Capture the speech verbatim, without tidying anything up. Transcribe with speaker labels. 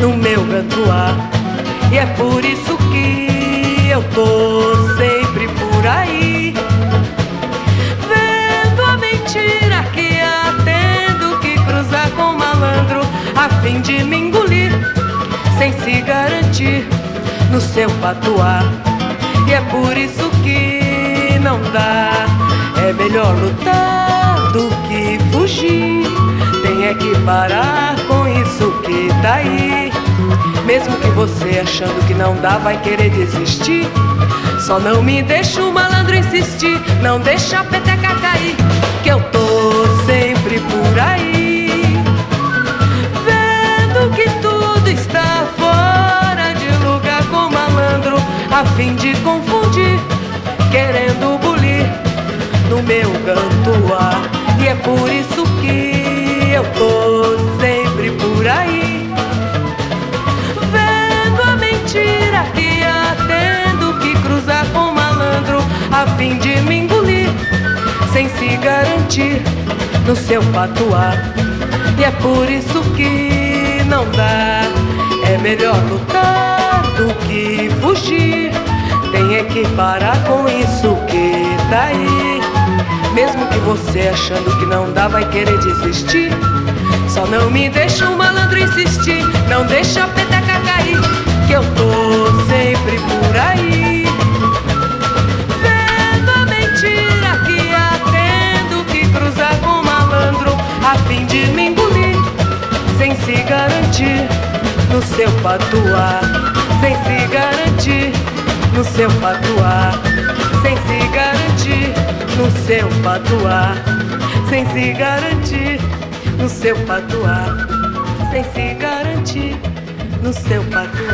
Speaker 1: no meu gantuá. E é por isso que eu tô sempre por aí, vendo a mentira que há, tendo que cruzar com malandro a fim de me engolir, sem se garantir no seu patuá. E é por isso que não dá, é melhor lutar do que fugir. Tem é que parar com isso que tá aí. Mesmo que você achando que não dá vai querer desistir, só não me deixa o malandro insistir. Não deixa a peteca cair, que eu tô sempre por aí, vendo que tudo está fora de lugar com malandro a fim de confundir, querendo bulir no meu gantuá. E é por isso que eu tô sempre por aí, vendo a mentira que há, tendo que cruzar com malandro a fim de me engolir, sem se garantir no seu patuá. E é por isso que não dá, é melhor lutar do que fugir. Tem é que parar com isso que tá aí. Mesmo que você achando que não dá vai querer desistir, só não me deixa o malandro insistir. Não deixa a peteca cair, que eu tô sempre por aí, vendo a mentira que há, tendo que cruzar com malandro a fim de me engolir, sem se garantir no seu patuá. Sem se garantir no seu patuá. Sem se garantir no seu patuá. Sem se garantir no seu patuá. Sem se garantir no seu patuá.